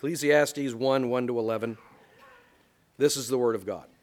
Ecclesiastes 1, 1-11. This is the word of God.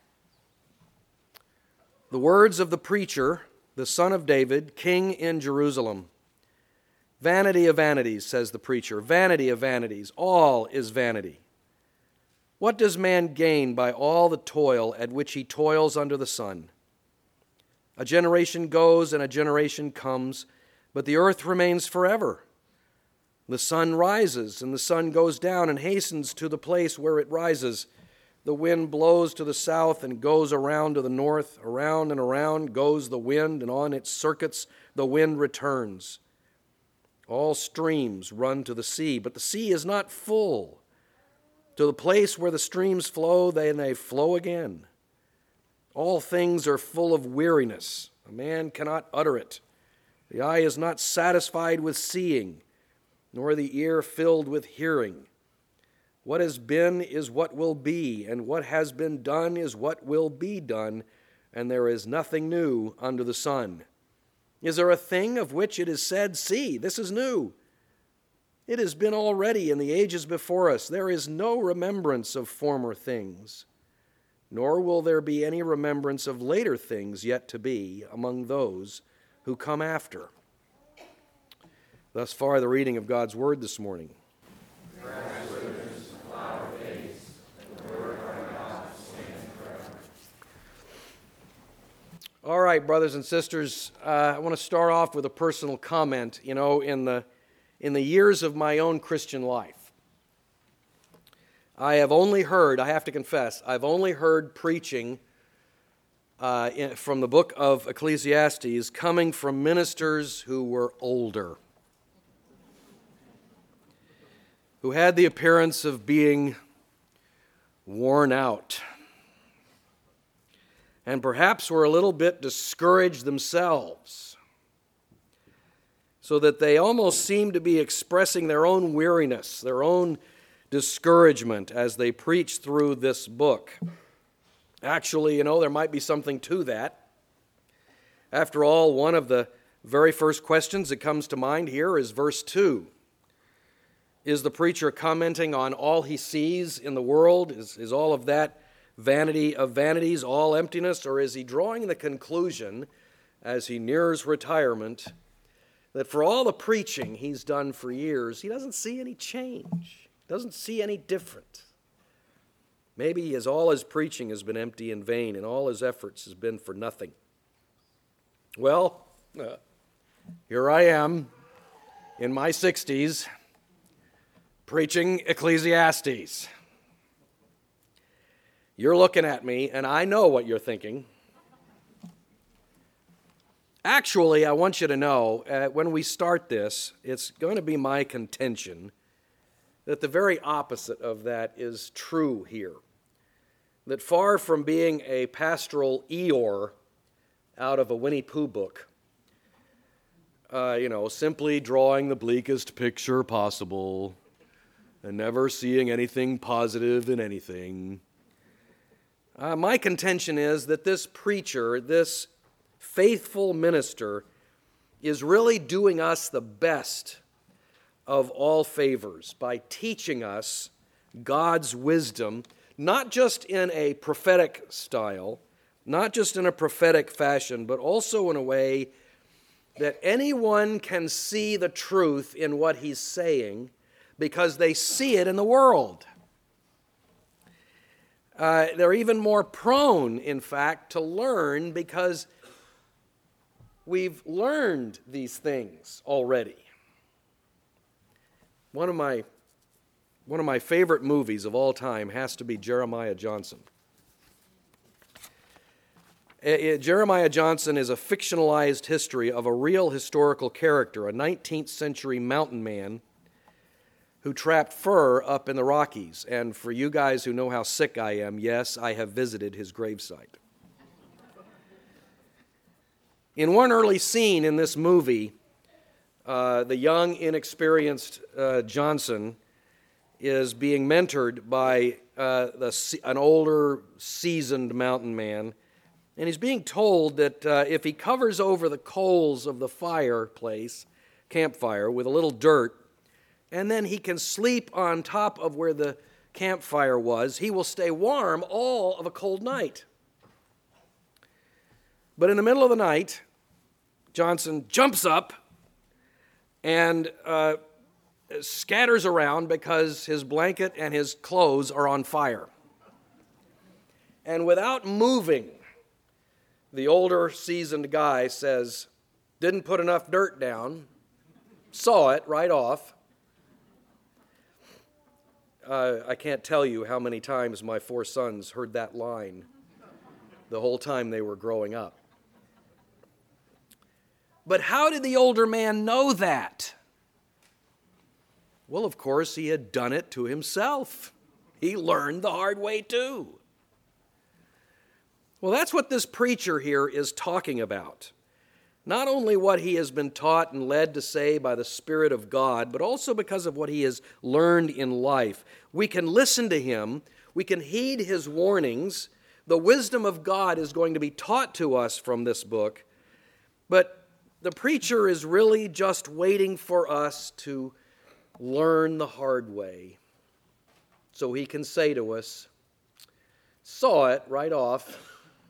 The words of the preacher, the son of David, king in Jerusalem. Vanity of vanities, says the preacher, vanity of vanities, all is vanity. What does man gain by all the toil at which he toils under the sun? A generation goes and a generation comes, but the earth remains forever. The sun rises and the sun goes down and hastens to the place where it rises. The wind blows to the south and goes around to the north. Around and around goes the wind, and on its circuits the wind returns. All streams run to the sea, but the sea is not full. To the place where the streams flow, they flow again. All things are full of weariness. A man cannot utter it. The eye is not satisfied with seeing, nor the ear filled with hearing. What has been is what will be, and what has been done is what will be done, and there is nothing new under the sun. Is there a thing of which it is said, "See, this is new"? It has been already in the ages before us. There is no remembrance of former things, nor will there be any remembrance of later things yet to be among those who come after. Thus far, the reading of God's Word this morning. All right, brothers and sisters, I want to start off with a personal comment. You know, in the years of my own Christian life, I have only heard, I have to confess, I've only heard preaching from the book of Ecclesiastes coming from ministers who were older, who had the appearance of being worn out, and perhaps were a little bit discouraged themselves, so that they almost seemed to be expressing their own weariness, their own discouragement as they preached through this book. Actually, you know, there might be something to that. After all, one of the very first questions that comes to mind here is verse 2. Is the preacher commenting on all he sees in the world? Is all of that vanity of vanities, all emptiness? Or is he drawing the conclusion, as he nears retirement, that for all the preaching he's done for years, he doesn't see any change, doesn't see any different? Maybe all his preaching has been empty and vain, and all his efforts has been for nothing. Well, here I am in my 60s preaching Ecclesiastes. You're looking at me, and I know what you're thinking. Actually, I want you to know, when we start this, it's going to be my contention that the very opposite of that is true here. That far from being a pastoral Eeyore out of a Winnie Pooh book, simply drawing the bleakest picture possible and never seeing anything positive in anything, my contention is that this preacher, this faithful minister, is really doing us the best of all favors by teaching us God's wisdom, not just in a prophetic style, not just in a prophetic fashion, but also in a way that anyone can see the truth in what he's saying because they see it in the world. They're even more prone, in fact, to learn because we've learned these things already. One of my favorite movies of all time has to be Jeremiah Johnson. Jeremiah Johnson is a fictionalized history of a real historical character, a 19th century mountain man who trapped fur up in the Rockies. And for you guys who know how sick I am, yes, I have visited his gravesite. In one early scene in this movie, the young, inexperienced Johnson is being mentored by an older, seasoned mountain man, and he's being told that if he covers over the coals of the campfire, with a little dirt, and then he can sleep on top of where the campfire was. He will stay warm all of a cold night. But in the middle of the night, Johnson jumps up and scatters around because his blanket and his clothes are on fire. And without moving, the older, seasoned guy says, "Didn't put enough dirt down, saw it right off." I can't tell you how many times my 4 sons heard that line the whole time they were growing up. But how did the older man know that? Well, of course, he had done it to himself. He learned the hard way too. Well, that's what this preacher here is talking about. Not only what he has been taught and led to say by the Spirit of God, but also because of what he has learned in life. We can listen to him. We can heed his warnings. The wisdom of God is going to be taught to us from this book. But the preacher is really just waiting for us to learn the hard way so he can say to us, "Saw it right off."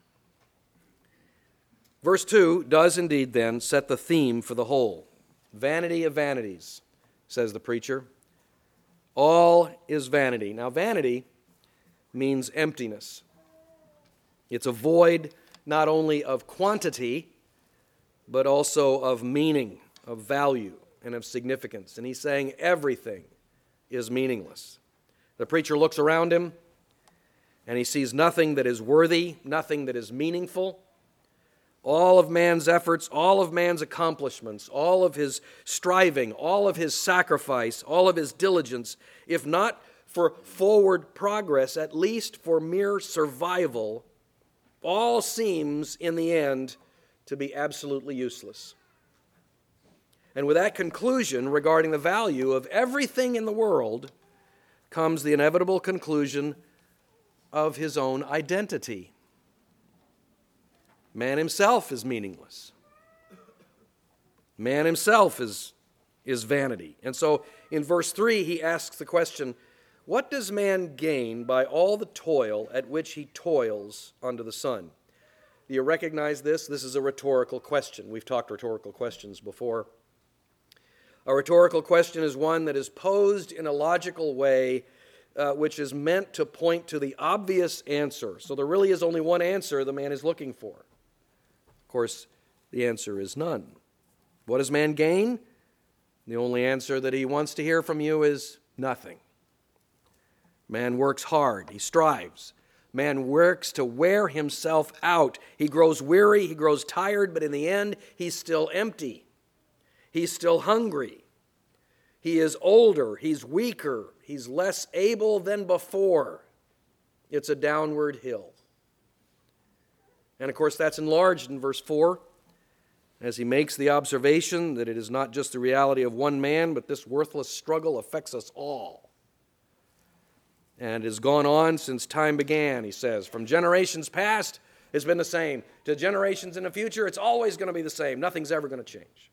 Verse 2 does indeed then set the theme for the whole. Vanity of vanities, says the preacher. All is vanity. Now, vanity means emptiness. It's a void not only of quantity, but also of meaning, of value, and of significance. And he's saying everything is meaningless. The preacher looks around him, and he sees nothing that is worthy, nothing that is meaningful. All of man's efforts, all of man's accomplishments, all of his striving, all of his sacrifice, all of his diligence, if not for forward progress, at least for mere survival, all seems in the end to be absolutely useless. And with that conclusion regarding the value of everything in the world comes the inevitable conclusion of his own identity. Man himself is meaningless. Man himself is vanity. And so in verse 3, he asks the question, what does man gain by all the toil at which he toils under the sun? Do you recognize this? This is a rhetorical question. We've talked rhetorical questions before. A rhetorical question is one that is posed in a logical way, which is meant to point to the obvious answer. So there really is only one answer the man is looking for. Of course, the answer is none. What does man gain? The only answer that he wants to hear from you is nothing. Man works hard. He strives. Man works to wear himself out. He grows weary. He grows tired. But in the end, he's still empty. He's still hungry. He is older. He's weaker. He's less able than before. It's a downward hill. And of course, that's enlarged in verse 4 as he makes the observation that it is not just the reality of one man, but this worthless struggle affects us all. And has gone on since time began, he says. From generations past, it's been the same. To generations in the future, it's always going to be the same. Nothing's ever going to change.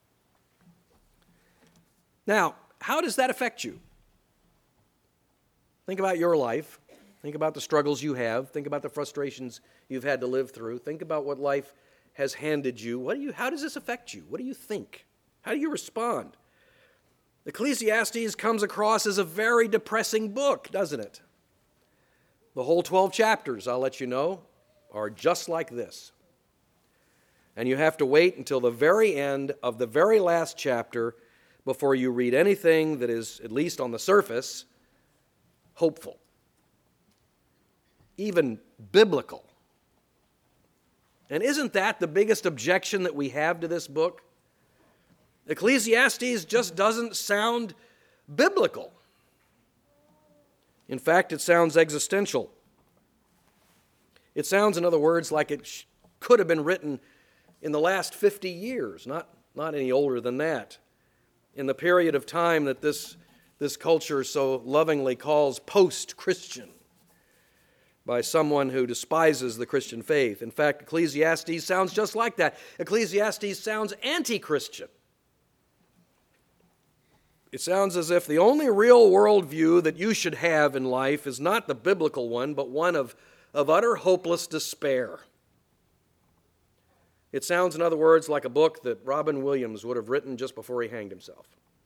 Now, how does that affect you? Think about your life. Think about the struggles you have. Think about the frustrations you've had to live through. Think about what life has handed you. How does this affect you? What do you think? How do you respond? Ecclesiastes comes across as a very depressing book, doesn't it? The whole 12 chapters, I'll let you know, are just like this. And you have to wait until the very end of the very last chapter before you read anything that is, at least on the surface, hopeful, even biblical. And isn't that the biggest objection that we have to this book? Ecclesiastes just doesn't sound biblical. In fact, it sounds existential. It sounds, in other words, like it could have been written in the last 50 years, not any older than that, in the period of time that this culture so lovingly calls post-Christian, by someone who despises the Christian faith. In fact, Ecclesiastes sounds just like that. Ecclesiastes sounds anti-Christian. It sounds as if the only real worldview that you should have in life is not the biblical one, but one of utter hopeless despair. It sounds, in other words, like a book that Robin Williams would have written just before he hanged himself.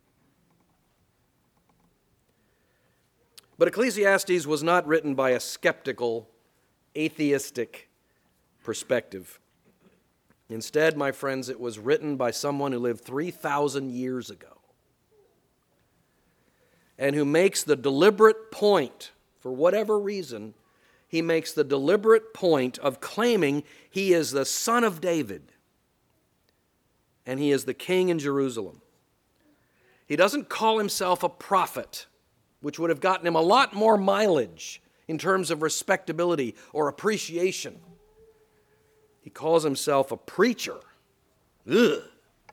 But Ecclesiastes was not written by a skeptical, atheistic perspective. Instead, my friends, it was written by someone who lived 3,000 years ago and who makes the deliberate point, for whatever reason, he makes the deliberate point of claiming he is the son of David and he is the king in Jerusalem. He doesn't call himself a prophet, which would have gotten him a lot more mileage in terms of respectability or appreciation. He calls himself a preacher. Ugh.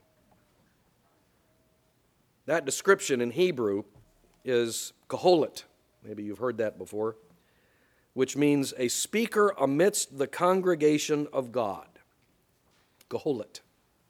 That description in Hebrew is kohelet. Maybe you've heard that before, which means a speaker amidst the congregation of God. Kohelet.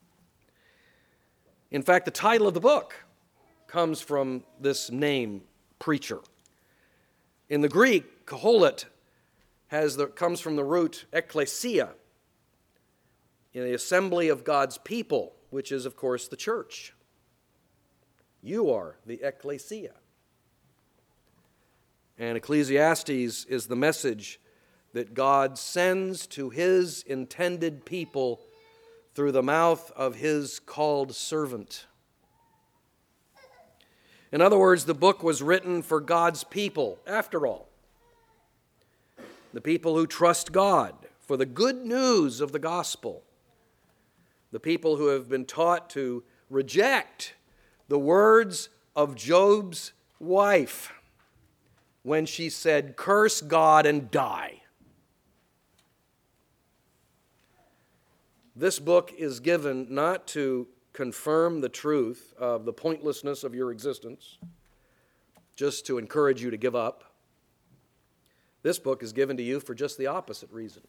In fact, the title of the book comes from this name, preacher. In the Greek, kohelet comes from the root ekklesia, in the assembly of God's people, which is, of course, the church. You are the ekklesia. And Ecclesiastes is the message that God sends to his intended people through the mouth of his called servant. In other words, the book was written for God's people, after all. The people who trust God, for the good news of the gospel. The people who have been taught to reject the words of Job's wife when she said, "Curse God and die." This book is given not to confirm the truth of the pointlessness of your existence, just to encourage you to give up. This book is given to you for just the opposite reason.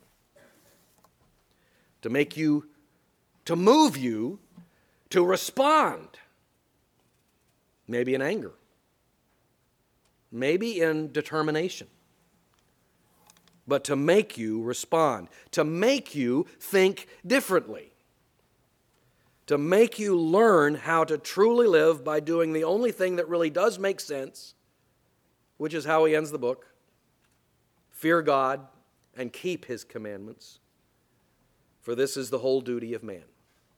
To move you to respond. Maybe in anger. Maybe in determination. But to make you respond. To make you think differently. To make you learn how to truly live by doing the only thing that really does make sense, which is how he ends the book. Fear God and keep his commandments, for this is the whole duty of man.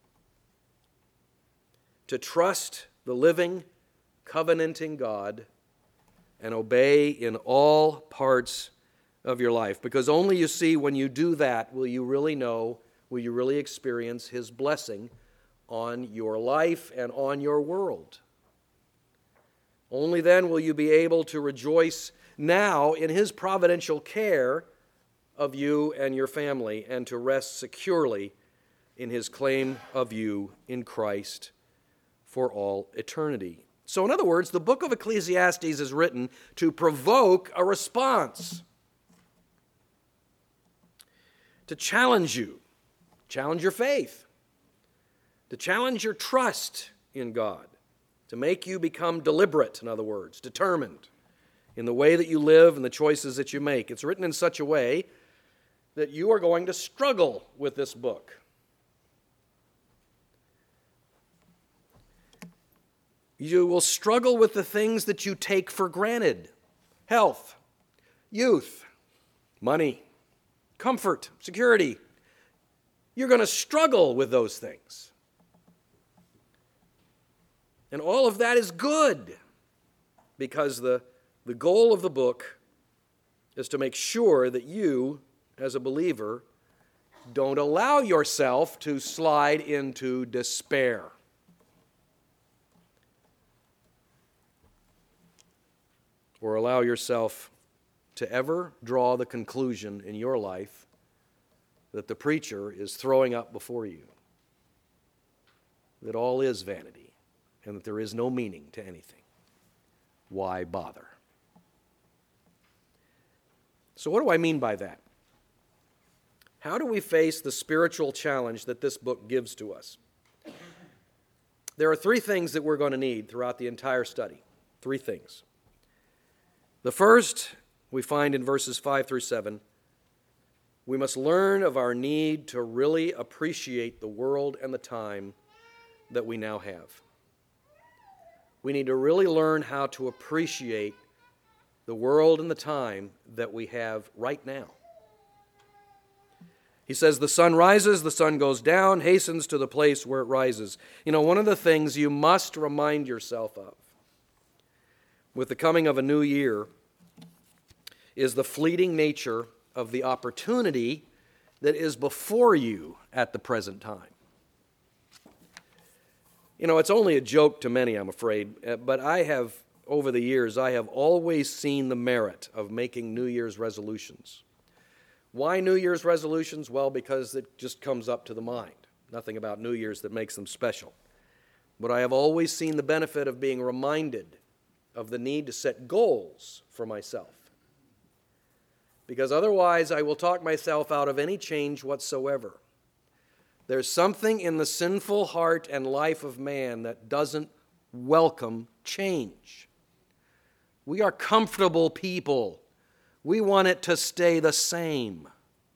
To trust the living, covenanting God and obey in all parts of your life. Because only, you see, when you do that, will you really know, will you really experience his blessing on your life and on your world. Only then will you be able to rejoice now in his providential care of you and your family, and to rest securely in his claim of you in Christ for all eternity. So in other words, the book of Ecclesiastes is written to provoke a response, to challenge you, challenge your faith, to challenge your trust in God, to make you become deliberate, in other words, determined in the way that you live and the choices that you make. It's written in such a way that you are going to struggle with this book. You will struggle with the things that you take for granted: health, youth, money, comfort, security. You're going to struggle with those things. And all of that is good, because the goal of the book is to make sure that you, as a believer, don't allow yourself to slide into despair. Or allow yourself to ever draw the conclusion in your life that the preacher is throwing up before you, that all is vanity, and that there is no meaning to anything. Why bother? So what do I mean by that? How do we face the spiritual challenge that this book gives to us? There are three things that we're going to need throughout the entire study. Three things. The first we find in verses 5 through 7. We must learn of our need to really appreciate the world and the time that we now have. We need to really learn how to appreciate the world and the time that we have right now. He says, the sun rises, the sun goes down, hastens to the place where it rises. You know, one of the things you must remind yourself of with the coming of a new year is the fleeting nature of the opportunity that is before you at the present time. You know, it's only a joke to many, I'm afraid, but over the years, I have always seen the merit of making New Year's resolutions. Why New Year's resolutions? Well, because it just comes up to the mind. Nothing about New Year's that makes them special. But I have always seen the benefit of being reminded of the need to set goals for myself. Because otherwise I will talk myself out of any change whatsoever. There's something in the sinful heart and life of man that doesn't welcome change. We are comfortable people. We want it to stay the same.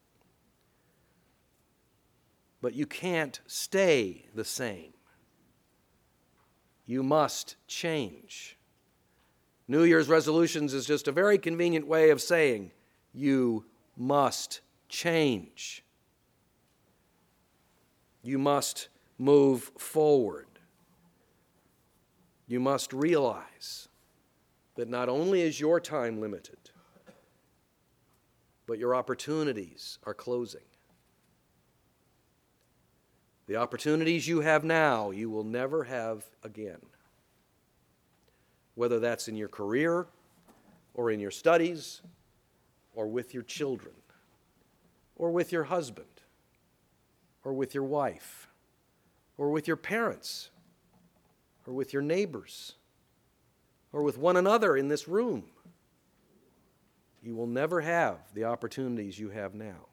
But you can't stay the same. You must change. New Year's resolutions is just a very convenient way of saying, you must change. You must move forward. You must realize that not only is your time limited, but your opportunities are closing. The opportunities you have now, you will never have again. Whether that's in your career, or in your studies, or with your children, or with your husband, or with your wife, or with your parents, or with your neighbors, or with one another in this room. You will never have the opportunities you have now.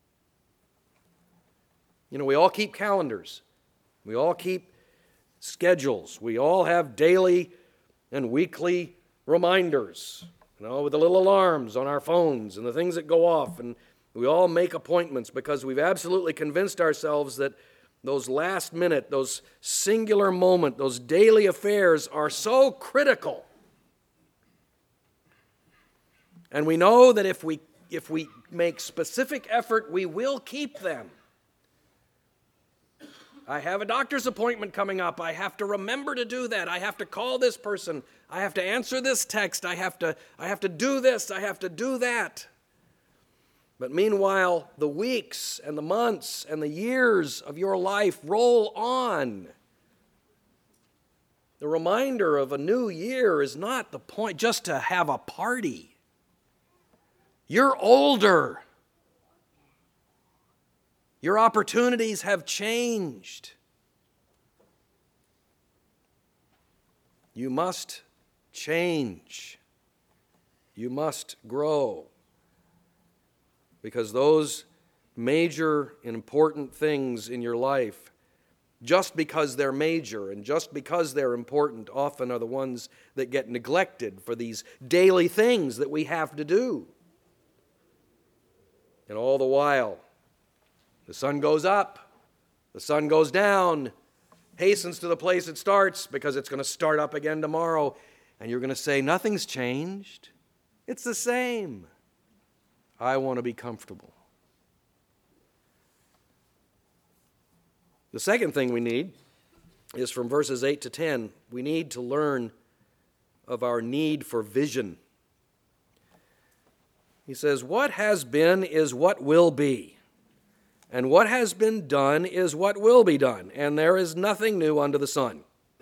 You know, we all keep calendars. We all keep schedules. We all have daily and weekly reminders, you know, with the little alarms on our phones and the things that go off. And we all make appointments because we've absolutely convinced ourselves that those last minute, those singular moment, those daily affairs are so critical. And we know that if we make specific effort, we will keep them. I have a doctor's appointment coming up. I have to remember to do that. I have to call this person. I have to answer this text. I have to do this. I have to do that. But meanwhile, the weeks and the months and the years of your life roll on. The reminder of a new year is not the point just to have a party. You're older. Your opportunities have changed. You must change. You must grow. Because those major and important things in your life, just because they're major and just because they're important, often are the ones that get neglected for these daily things that we have to do. And all the while, the sun goes up, the sun goes down, hastens to the place it starts because it's going to start up again tomorrow. And you're going to say, nothing's changed. It's the same. I want to be comfortable. The second thing we need is from verses 8 to 10. We need to learn of our need for vision. He says, what has been is what will be, and what has been done is what will be done, and there is nothing new under the sun.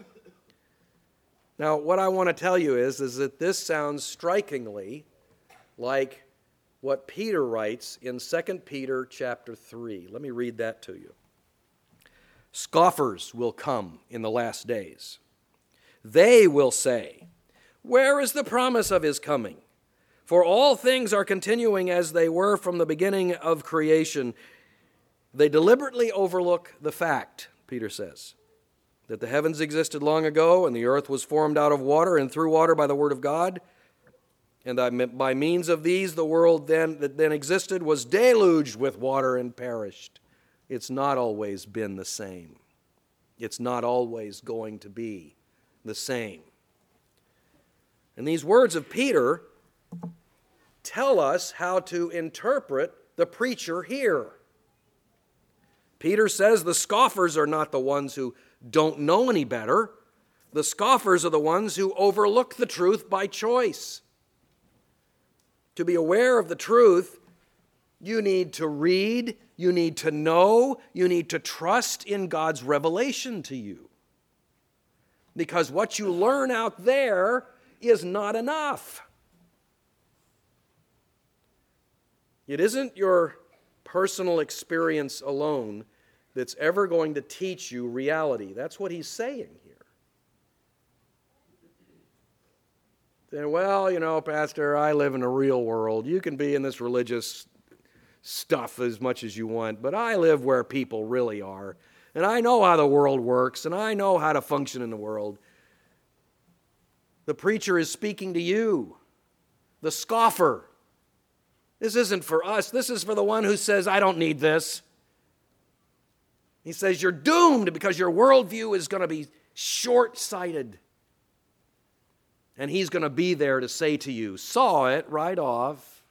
Now, what I want to tell you is that this sounds strikingly like what Peter writes in 2 Peter chapter 3. Let me read that to you. Scoffers will come in the last days. They will say, where is the promise of his coming? For all things are continuing as they were from the beginning of creation. They deliberately overlook the fact, Peter says, that the heavens existed long ago, and the earth was formed out of water and through water by the word of God, and that by means of these the world that then existed was deluged with water and perished. It's not always been the same. It's not always going to be the same. And these words of Peter tell us how to interpret the preacher here. Peter says the scoffers are not the ones who don't know any better. The scoffers are the ones who overlook the truth by choice. To be aware of the truth, you need to read, you need to know, you need to trust in God's revelation to you. Because what you learn out there is not enough. It isn't your personal experience alone that's ever going to teach you reality. That's what he's saying here. Then, well, Pastor, I live in a real world. You can be in this religious stuff as much as you want, but I live where people really are. And I know how the world works, and I know how to function in the world. The preacher is speaking to you, the scoffer. This isn't for us. This is for the one who says, I don't need this. He says, you're doomed because your worldview is going to be short-sighted. And he's going to be there to say to you, saw it right off.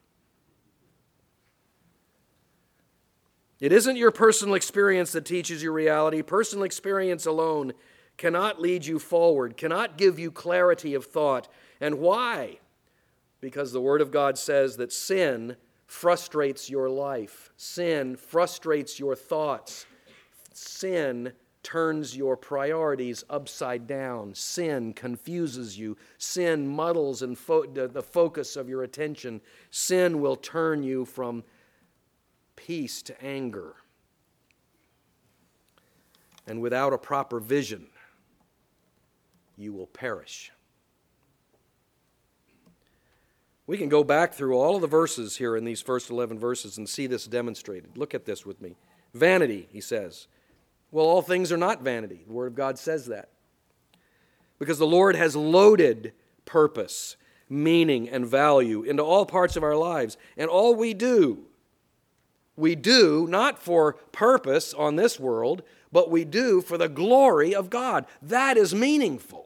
It isn't your personal experience that teaches you reality. Personal experience alone cannot lead you forward, cannot give you clarity of thought. And why? Because the Word of God says that sin frustrates your life. Sin frustrates your thoughts. Sin turns your priorities upside down. Sin confuses you. Sin muddles the focus of your attention. Sin will turn you from peace to anger. And without a proper vision, you will perish. We can go back through all of the verses here in these first 11 verses and see this demonstrated. Look at this with me. Vanity, he says. Well, all things are not vanity. The Word of God says that. Because the Lord has loaded purpose, meaning, and value into all parts of our lives. And all we do not for purpose on this world, but we do for the glory of God. That is meaningful.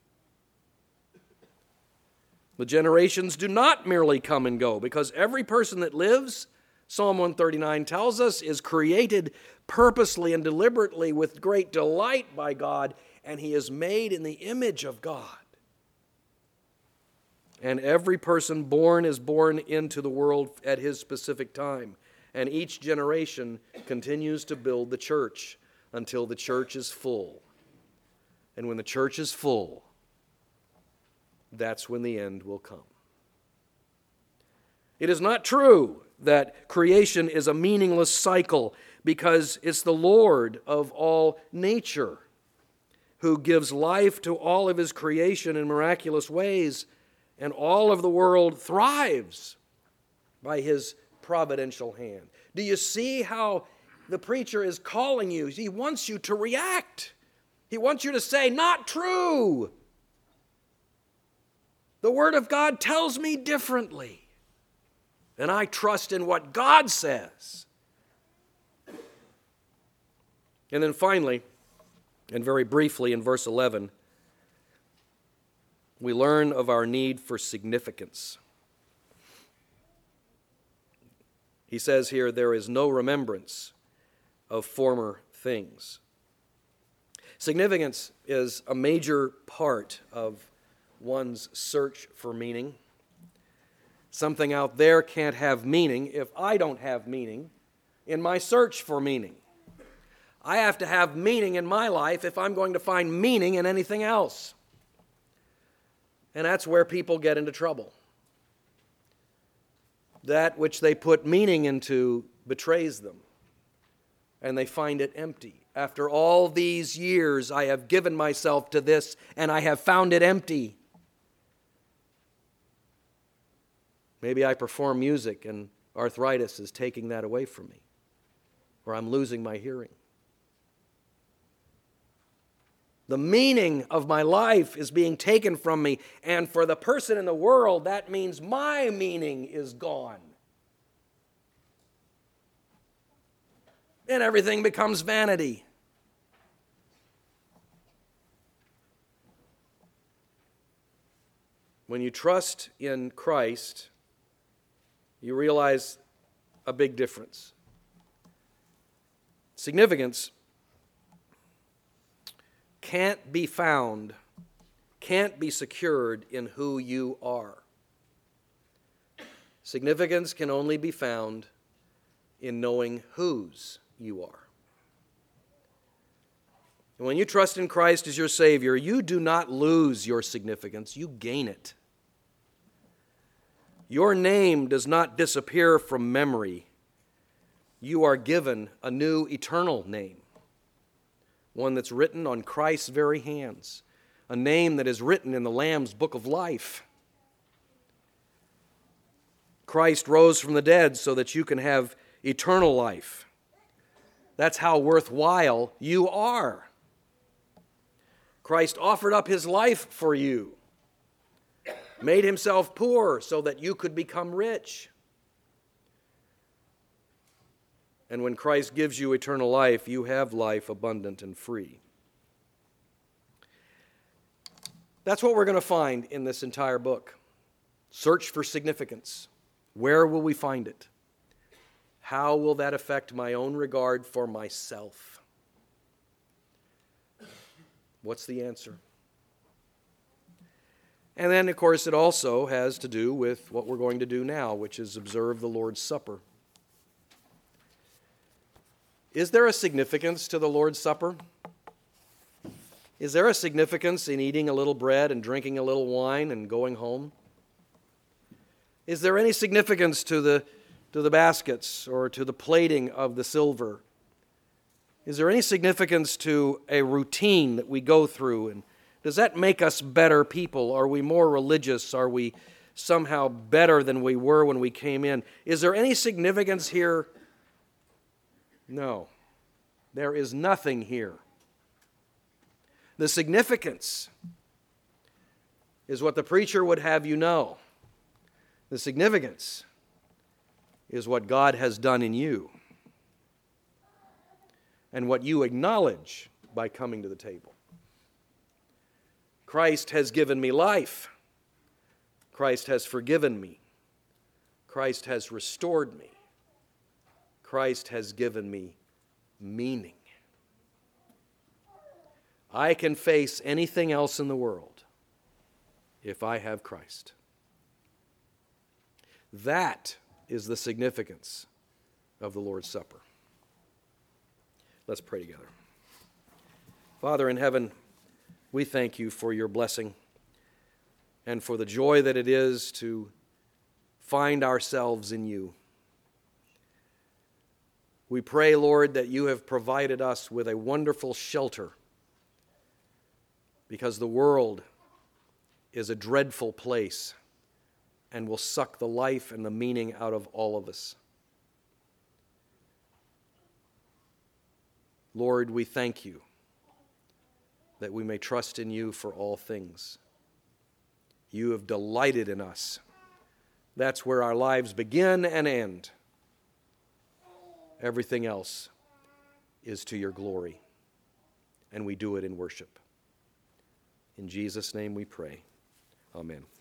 The generations do not merely come and go, because every person that lives, Psalm 139 tells us, is created purposely and deliberately with great delight by God, and he is made in the image of God. And every person born is born into the world at his specific time, and each generation continues to build the church until the church is full. And when the church is full, that's when the end will come. It is not true that creation is a meaningless cycle, because it's the Lord of all nature who gives life to all of his creation in miraculous ways, and all of the world thrives by his providential hand. Do you see how the preacher is calling you? He wants you to react. He wants you to say, not true. The Word of God tells me differently. And I trust in what God says. And then finally, and very briefly in verse 11, we learn of our need for significance. He says here, there is no remembrance of former things. Significance is a major part of one's search for meaning. Something out there can't have meaning if I don't have meaning in my search for meaning. I have to have meaning in my life if I'm going to find meaning in anything else. And that's where people get into trouble. That which they put meaning into betrays them, and they find it empty. After all these years, I have given myself to this, and I have found it empty. Maybe I perform music, and arthritis is taking that away from me, or I'm losing my hearing. The meaning of my life is being taken from me, and for the person in the world, that means my meaning is gone. And everything becomes vanity. When you trust in Christ, you realize a big difference. Significance can't be found, can't be secured in who you are. Significance can only be found in knowing whose you are. And when you trust in Christ as your Savior, you do not lose your significance, you gain it. Your name does not disappear from memory. You are given a new eternal name, one that's written on Christ's very hands, a name that is written in the Lamb's book of life. Christ rose from the dead so that you can have eternal life. That's how worthwhile you are. Christ offered up his life for you, made himself poor so that you could become rich. And when Christ gives you eternal life, you have life abundant and free. That's what we're going to find in this entire book. Search for significance. Where will we find it? How will that affect my own regard for myself? What's the answer? And then, of course, it also has to do with what we're going to do now, which is observe the Lord's Supper. Is there a significance to the Lord's Supper? Is there a significance in eating a little bread and drinking a little wine and going home? Is there any significance to the baskets or to the plating of the silver? Is there any significance to a routine that we go through? And does that make us better people? Are we more religious? Are we somehow better than we were when we came in? Is there any significance here? No. There is nothing here. The significance is what the preacher would have you know. The significance is what God has done in you and what you acknowledge by coming to the table. Christ has given me life. Christ has forgiven me. Christ has restored me. Christ has given me meaning. I can face anything else in the world if I have Christ. That is the significance of the Lord's Supper. Let's pray together. Father in heaven, we thank you for your blessing and for the joy that it is to find ourselves in you. We pray, Lord, that you have provided us with a wonderful shelter because the world is a dreadful place and will suck the life and the meaning out of all of us. Lord, we thank you that we may trust in you for all things. You have delighted in us. That's where our lives begin and end. Everything else is to your glory, and we do it in worship. In Jesus' name we pray. Amen.